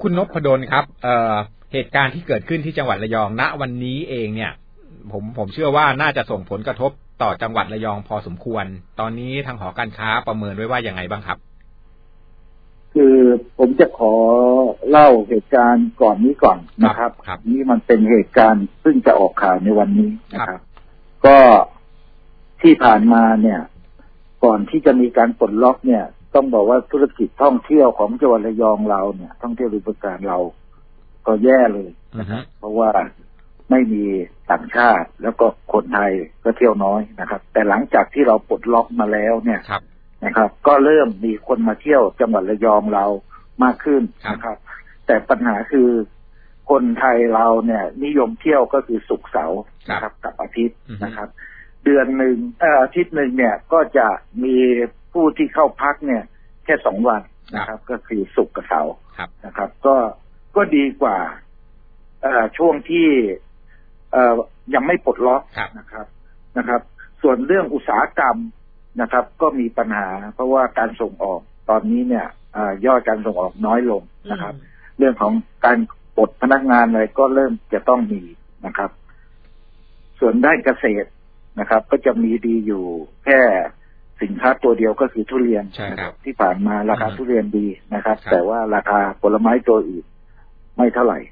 คุณนพดลครับเหตุการณ์ที่เกิดขึ้นที่จังหวัดระยองณวันนี้เองเนี่ยผมเชื่อว่าน่าจะส่งผลกระทบต่อจังหวัดระยองพอสมควรตอนนี้ทางหอการค้าประเมินไว้ว่ายังไงบ้างครับคือผมจะขอเล่าเหตุการณ์ก่อนนี้ก่อนนะครับนี่มันเป็นเหตุการณ์ซึ่งจะออกข่าวในวันนี้นะครับก็ที่ผ่านมาเนี่ยก่อนที่จะมีการปลดล็อกเนี่ยต้องบอกว่าธุรกิจท่องเที่ยวของจังหวัดระยองเราเนี่ยท่องเที่ยวบริการเราก็แย่เลยนะครับเพราะว่าไม่มีต่างชาติแล้วก็คนไทยก็เที่ยวน้อยนะครับแต่หลังจากที่เราปลดล็อกมาแล้วเนี่ยนะครับก็เริ่มมีคนมาเที่ยวจังหวัดระยองเรามากขึ้นนะครับแต่ปัญหาคือคนไทยเราเนี่ยนิยมเที่ยวก็คือศุกร์เสาร์นะครับกับอาทิตย์นะครับเดือนหนึ่งอาทิตย์หนึ่งเนี่ยก็จะมีผู้ที่เข้าพักเนี่ยแค่2 วันนะครับก็คือศุกร์กับเสาร์นะครับก็ดีกว่าช่วงที่ยังไม่ปลดล็อกนะครับส่วนเรื่องอุตสาหกรรมนะครับก็มีปัญหาเพราะว่าการส่งออกตอนนี้เนี่ยยอดการส่งออกน้อยลงนะครับเรื่องของการปลดพนักงานอะไรก็เริ่มจะต้องมีนะครับส่วนด้านเกษตรนะครับก็จะมีดีอยู่แค่สินค้าตัวเดียวก็คือทุเรียนนะครับที่ผ่านมาราคาทุเรียนดีนะครับแต่ว่าราคาผลไม้ตัวอื่นไม่เท่าไหร่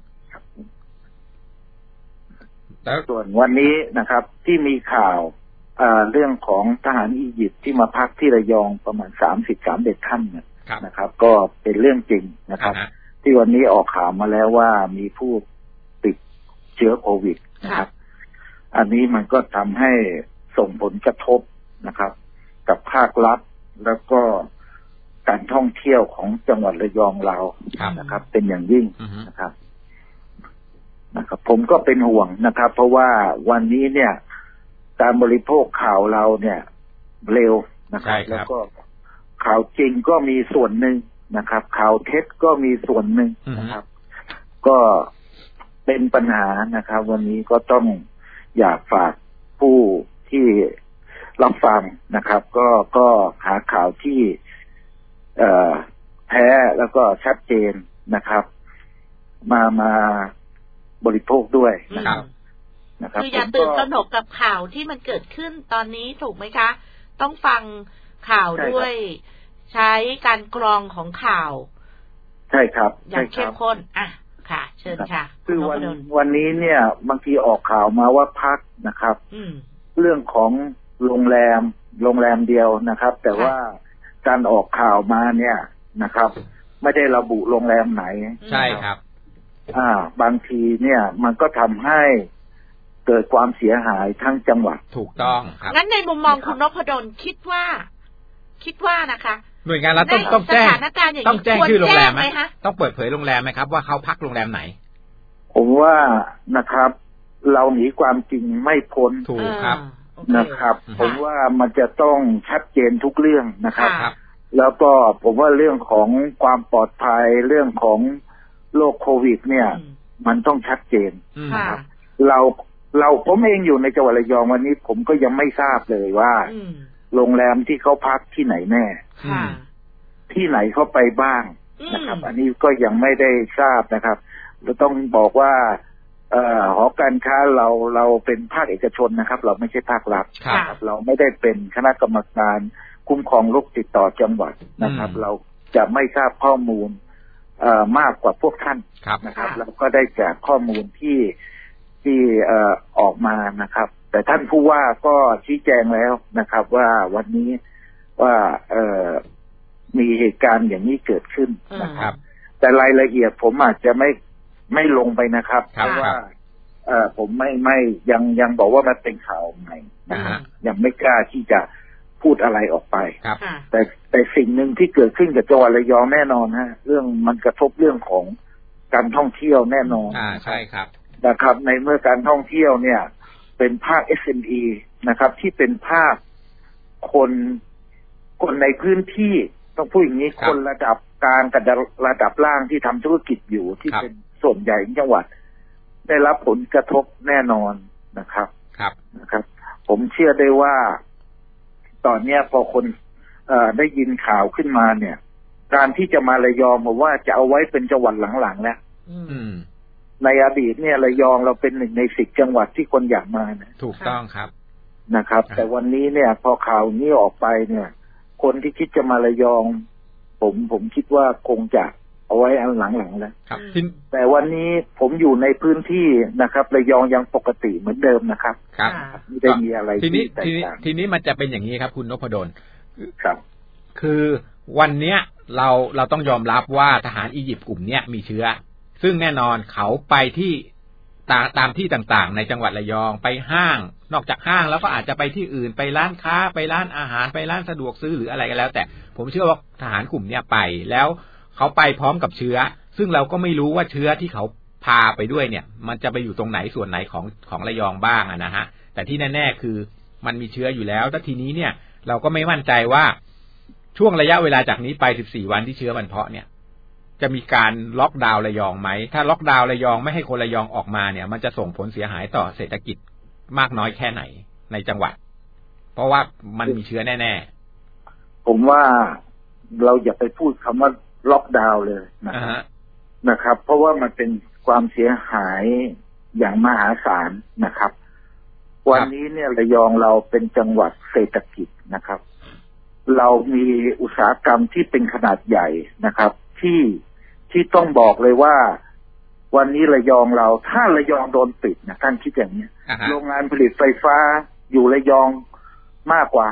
ส่วนวันนี้นะครับที่มีข่าวเรื่องของทหารอียิปต์ที่มาพักที่ระยองประมาณ31ท่านนะครับก็เป็นเรื่องจริงนะครับที่วันนี้ออกข่าวมาแล้วว่ามีผู้ติดเชื้อโควิดนะครับอันนี้มันก็ทำให้ส่งผลกระทบนะครับกับภาครัฐแล้วก็การท่องเที่ยวของจังหวัดระยองเรานะครับเป็นอย่างยิ่งนะครับผมก็เป็นห่วงนะครับเพราะว่าวันนี้เนี่ยการบริโภคข่าวเราเนี่ยเร็วนะครับแล้วก็ข่าวจริงก็มีส่วนหนึ่งนะครับข่าวเท็จก็มีส่วนหนึ่งนะครับก็เป็นปัญหานะครับวันนี้ก็ต้องอยากฝากผู้ที่รับฟังนะครับก็หาข่าวที่แท้แล้วก็ชัดเจนนะครับมาบริโภคด้วยนะครับคืออย่าตื่นตระหนกกับข่าวที่มันเกิดขึ้นตอนนี้ถูกไหมคะต้องฟังข่าวด้วยใช้การกรองของข่าวใช่ครับอย่างเข้มข้นค่ะเชิญค่ะคือวันนี้เนี่ยบางทีออกข่าวมาว่าพักนะครับเรื่องของโรงแรมเดียวนะครับแต่ว่าการออกข่าวมาเนี่ยนะครับไม่ได้ระบุโรงแรมไหนใช่ครับบางทีเนี่ยมันก็ทำให้เกิดความเสียหายทั้งจังหวัดถูกต้องครับงั้นในมุมมองคุณนพดลคิดว่านะคะหน่วยงานรัฐต้องแจ้งชื่อโรงแรมไหมต้องเปิดเผยโรงแรมไหมครับว่าเขาพักโรงแรมไหนผมว่านะครับเราหนีความจริงไม่พ้นถูกครับนะครับผมว่ามันจะต้องชัดเจนทุกเรื่องนะครับแล้วก็ผมว่าเรื่องของความปลอดภัยเรื่องของโรคโควิดเนี่ยมันต้องชัดเจนนะครับผมเองอยู่ในจังหวัดระยองวันนี้ผมก็ยังไม่ทราบเลยว่าโรงแรมที่เขาพักที่ไหนแน่ที่ไหนเขาไปบ้างนะครับอันนี้ก็ยังไม่ได้ทราบนะครับเราต้องบอกว่าหอการค้าเราเป็นภาคเอกชนนะครับเราไม่ใช่ภาครัฐนะครับเราไม่ได้เป็นคณะกรรมการคุ้มครองโรคติดต่อจังหวัดนะครับเราจะไม่ทราบข้อมูลมากกว่าพวกท่านนะครับแล้วก็ได้จากข้อมูลที่ออกมานะครับแต่ท่านผู้ว่าก็ชี้แจงแล้วนะครับว่าวันนี้ว่ามีเหตุการณ์อย่างนี้เกิดขึ้นนะครับแต่รายละเอียดผมอาจจะไม่ลงไปนะครับเพราะว่าผมไม่ยังบอกว่ามันเป็นข่าวใหม่นะครับยังไม่กล้าที่จะพูดอะไรออกไปแต่สิ่งหนึ่งที่เกิดขึ้นกับจังหวัดระยองแน่นอนฮะเรื่องมันกระทบเรื่องของการท่องเที่ยวแน่นอนใช่ครับนะครับในเมื่อการท่องเที่ยวเนี่ยเป็นภาค SME นะครับที่เป็นภาคคนในพื้นที่ต้องพูดอย่างนี้คนระดับกลางกับระดับล่างที่ทำธุรกิจอยู่ที่เป็นส่วนใหญ่ของจังหวัดได้รับผลกระทบแน่นอนนะครับผมเชื่อได้ว่าตอนนี้พอคนได้ยินข่าวขึ้นมาเนี่ยการที่จะมาระยองผมว่าจะเอาไว้เป็นจังหวัดหลังๆแล้วในอดีตเนี่ยระยองเราเป็น1 ใน 10 จังหวัดที่คนอยากมานะถูกต้องครับนะครับแต่วันนี้เนี่ยพอข่าวนี้ออกไปเนี่ยคนที่คิดจะมาระยองผมคิดว่าคงจะเอาไว้อันหลังๆแล้วแต่วันนี้ผมอยู่ในพื้นที่นะครับระยองยังปกติเหมือนเดิมนะครับครับไม่ได้มีอะไรทีนี้มันจะเป็นอย่างนี้ครับคุณนพดลครับคือวันเนี้ยเราต้องยอมรับว่าทหารอียิปต์กลุ่มเนี้ยมีเชื้อซึ่งแน่นอนเขาไปที่ตามที่ต่างๆในจังหวัดระยองไปห้างนอกจากห้างแล้วก็อาจจะไปที่อื่นไปร้านค้าไปร้านอาหารไปร้านสะดวกซื้อหรืออะไรก็แล้วแต่ผมเชื่อว่าทหารกลุ่มเนี้ยไปแล้วเขาไปพร้อมกับเชื้อซึ่งเราก็ไม่รู้ว่าเชื้อที่เขาพาไปด้วยเนี่ยมันจะไปอยู่ตรงไหนส่วนไหนของระยองบ้างนะฮะแต่ที่แน่ๆคือมันมีเชื้ออยู่แล้วแต่ทีนี้เนี่ยเราก็ไม่มั่นใจว่าช่วงระยะเวลาจากนี้ไป14 วันที่เชื้อมันเพาะเนี่ยจะมีการล็อกดาวน์ระยองไหมถ้าล็อกดาวน์ระยองไม่ให้คนระยองออกมาเนี่ยมันจะส่งผลเสียหายต่อเศรษฐกิจมากน้อยแค่ไหนในจังหวัดเพราะว่ามันมีเชื้อแน่ๆผมว่าเราอย่าไปพูดคำว่าล็อกดาวน์เลยนะครับเพราะว่ามันเป็นความเสียหายอย่างมหาศาลนะครับวันนี้เนี่ยระยองเราเป็นจังหวัดเศรษฐกิจนะครับเรามีอุตสาหกรรมที่เป็นขนาดใหญ่นะครับที่ต้องบอกเลยว่าวันนี้ระยองเราถ้าระยองโดนปิดนะท่านคิดอย่างนี้โรงงานผลิตไฟฟ้าอยู่ระยองมากกว่า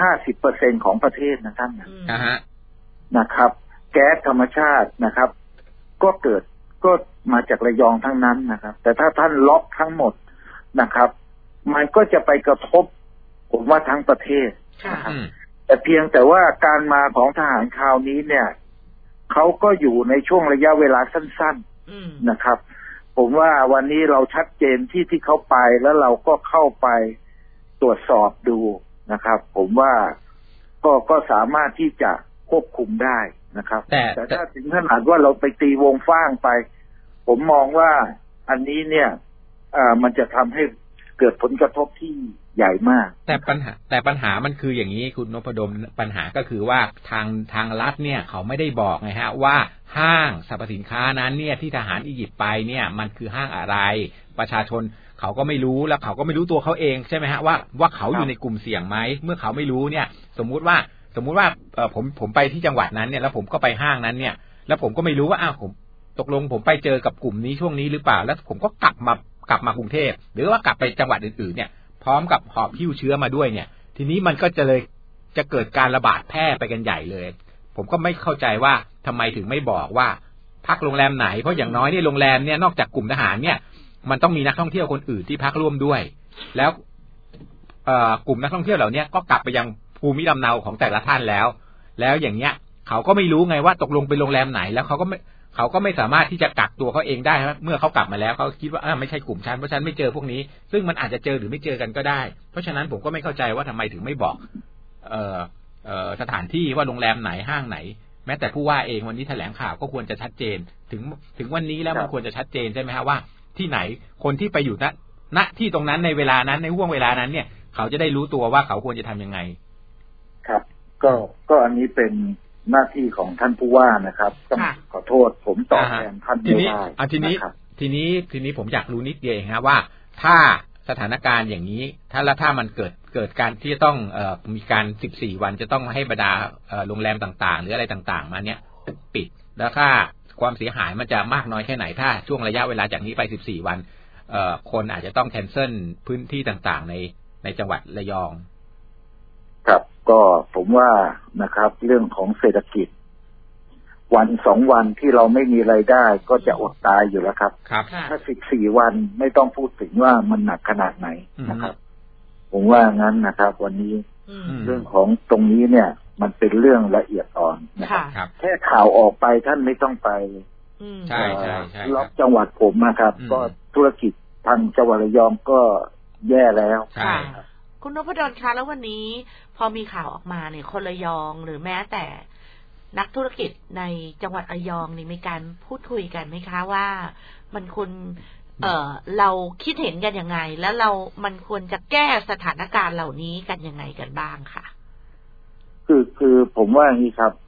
50% ของประเทศนะท่านนะครับแก๊สธรรมชาตินะครับก็มาจากระยองทั้งนั้นนะครับแต่ถ้าท่านล็อกทั้งหมดนะครับมันก็จะไปกระทบผมว่าทั้งประเทศนะครับแต่เพียงแต่ว่าการมาของทหารคราวนี้เนี่ยเขาก็อยู่ในช่วงระยะเวลาสั้นๆนะครับผมว่าวันนี้เราชัดเจนที่เขาไปแล้วเราก็เข้าไปตรวจสอบดูนะครับผมว่าก็สามารถที่จะควบคุมได้นะครับแต่ถ้าถึงขนาดว่าเราไปตีวงฟ้างไปผมมองว่าอันนี้เนี่ยมันจะทำให้เกิดผลกระทบที่ใหญ่มากแต่ปัญหามันคืออย่างนี้คุณนพดลปัญหาก็คือว่าทางรัฐเนี่ยเขาไม่ได้บอกไงฮะว่าห้างสรรพสินค้านั้นเนี่ยที่ทหารอียิปต์ไปเนี่ยมันคือห้างอะไรประชาชนเขาก็ไม่รู้แล้วเขาก็ไม่รู้ตัวเขาเองใช่ไหมฮะว่าเขาอยู่ในกลุ่มเสี่ยงไหมเมื่อเขาไม่รู้เนี่ยสมมุติว่าผมไปที่จังหวัดนั้นเนี่ยแล้วผมก็ไปห้างนั้นเนี่ยแล้วผมก็ไม่รู้ว่าผมตกลงผมไปเจอกับกลุ่มนี้ช่วงนี้หรือเปล่าแล้วผมก็กลับมากรุงเทพหรือว่ากลับไปจังหวัดอื่นๆเนี่ยพร้อมกับหอบหิ้วเชื้อมาด้วยเนี่ยทีนี้มันก็จะเกิดการระบาดแพร่ไปกันใหญ่เลยผมก็ไม่เข้าใจว่าทำไมถึงไม่บอกว่าพักโรงแรมไหนเพราะอย่างน้อยเนี่ยโรงแรมเนี่ยนอกจากกลุ่มทหารเนี่ยมันต้องมีนักท่องเที่ยวคนอื่นที่พักร่วมด้วยแล้วกลุ่มนักท่องเที่ยวเหล่านี้ก็กลับไปยังภูมิลำเนาของแต่ละท่านแล้วอย่างเงี้ยเขาก็ไม่รู้ไงว่าตกลงเป็นโรงแรมไหนแล้วเขาก็ไม่สามารถที่จะกักตัวเขาเองได้เมื่อเขากลับมาแล้วเขาคิดว่าไม่ใช่กลุ่มฉันเพราะฉันไม่เจอพวกนี้ซึ่งมันอาจจะเจอหรือไม่เจอกันก็ได้เพราะฉะนั้นผมก็ไม่เข้าใจว่าทำไมถึงไม่บอกสถานที่ว่าโรงแรมไหนห้างไหนแม้แต่ผู้ว่าเองวันนี้แถลงข่าวก็ควรจะชัดเจนถึงวันนี้แล้วมันควรจะชัดเจนใช่ไหมฮะว่าที่ไหนคนที่ไปอยู่ณที่ตรงนั้นในเวลานั้นในห่วงเวลานั้นเนี่ยเขาจะได้รู้ตัวว่าเขาควรจะทำยังไงครับก็อันนี้เป็นหน้าที่ของท่านผู้ว่านะครับต้องขอโทษผมตอบแทนท่านไม่ได้ทีนี้ผมอยากรู้นิดเดียวนะว่าถ้าสถานการณ์อย่างนี้ถ้ามันเกิดการที่จะต้องมีการ14 วันจะต้องให้บรรดาโรงแรมต่างๆหรืออะไรต่างๆมาเนี่ยปิดแล้วค่าความเสียหายมันจะมากน้อยแค่ไหนถ้าช่วงระยะเวลาจากนี้ไป14 วันคนอาจจะต้องแคนเซิลพื้นที่ต่างๆในจังหวัดระยองครับก็ผมว่านะครับเรื่องของเศรษฐกิจวัน2 วันที่เราไม่มีรายได้ก็จะอดตายอยู่แล้วครับถ้า14 วันไม่ต้องพูดถึงว่ามันหนักขนาดไหนนะครับผมว่างั้นนะครับวันนี้เรื่องของตรงนี้เนี่ยมันเป็นเรื่องละเอียดอ่อนนะครับแค่ข่าวออกไปท่านไม่ต้องไปใช่ล็อกจังหวัดผมนะครับก็ธุรกิจทางจังหวัดระยองก็แย่แล้วคุณนพดลคะแล้ววันนี้พอมีข่าวออกมาเนี่ยคนระยองหรือแม้แต่นักธุรกิจในจังหวัดระยองนี่มีการพูดคุยกันไหมคะว่ามันควรเราคิดเห็นกันยังไงแล้วมันควรจะแก้สถานการณ์เหล่านี้กันยังไงกันบ้างค่ะคือผมว่าอย่างนี้ครับค่ะ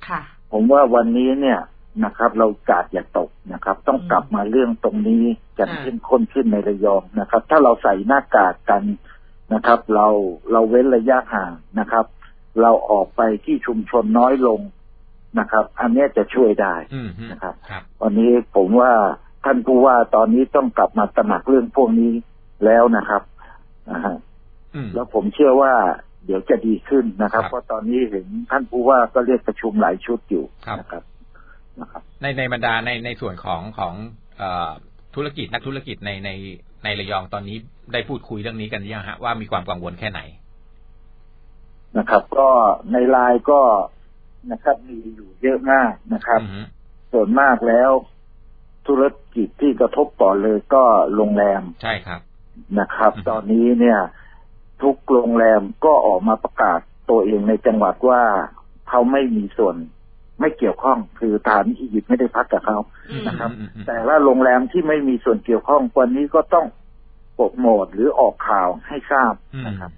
ผมว่าวันนี้เนี่ยนะครับ เรากาดอย่าตกนะครับ ต้องกลับมาเรื่องตรงนี้กันเข้มข้นขึ้นในระยองนะครับ ถ้าเราใส่หน้ากากกันนะครับ เราเว้นระยะห่างนะครับ เราออกไปที่ชุมชนน้อยลงนะครับ อันนี้จะช่วยได้นะครับวันนี้ผมว่าท่านผู้ว่าตอนนี้ต้องกลับมาตระหนักเรื่องพวกนี้แล้วนะครับแล้วผมเชื่อว่าเดี๋ยวจะดีขึ้นนะครับเพราะตอนนี้เห็นท่านผู้ว่าก็เรียกประชุมหลายชุดอยู่นะครับในบรรดาในส่วนของธุรกิจนักธุรกิจในระยองตอนนี้ได้พูดคุยเรื่องนี้กันยังฮะว่ามีความกังวลแค่ไหนนะครับก็ในไลน์ก็นะครับมีอยู่เยอะมากนะครับส่วนมากแล้วธุรกิจที่กระทบต่อเลยก็โรงแรมใช่ครับนะครับตอนนี้เนี่ยทุกโรงแรมก็ออกมาประกาศตัวเองในจังหวัดว่าเขาไม่มีส่วนไม่เกี่ยวข้องคือฐานอียิปต์ไม่ได้พักกับเขานะครับแต่ว่าโรงแรมที่ไม่มีส่วนเกี่ยวข้องวันนี้ก็ต้องโปรโมทหรือออกข่าวให้ทราบนะครับ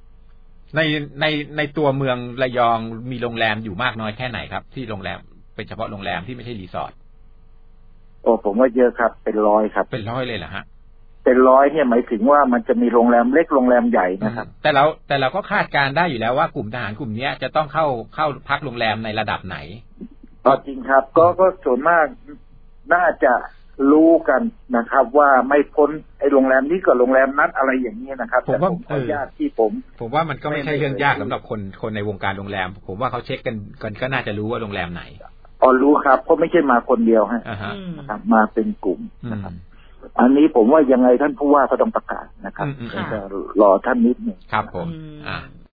ในตัวเมืองระยองมีโรงแรมอยู่มากน้อยแค่ไหนครับที่โรงแรมเป็นเฉพาะโรงแรมที่ไม่ใช่รีสอร์ทโอ้ผมว่าเยอะครับเป็นร้อยครับเป็นร้อยเลยเหรอฮะเป็นร้อยเนี่ยหมายถึงว่ามันจะมีโรงแรมเล็กโรงแรมใหญ่นะครับแต่เราก็คาดการได้อยู่แล้วว่ากลุ่มทหารกลุ่มนี้จะต้องเข้าพักโรงแรมในระดับไหนจริงครับก็ส่วนมากน่าจะรู้กันนะครับว่าไม่พ้นไอ้โรงแรมนี้กับโรงแรมนั้นอะไรอย่างนี้นะครับแต่ผมขออนุญาตที่ผมว่ามันก็ไม่ใช่เรื่องยากสำหรับคนในวงการโรงแรมผมว่าเขาเช็คกันก็น่าจะรู้ว่าโรงแรมไหนรู้ครับเพราะไม่ใช่มาคนเดียวฮะนะครับมาเป็นกลุ่มนะครับอันนี้ผมว่ายังไงท่านผู้ว่าก็ต้องประกาศนะครับจะรอท่านนิดหนึ่งครับผม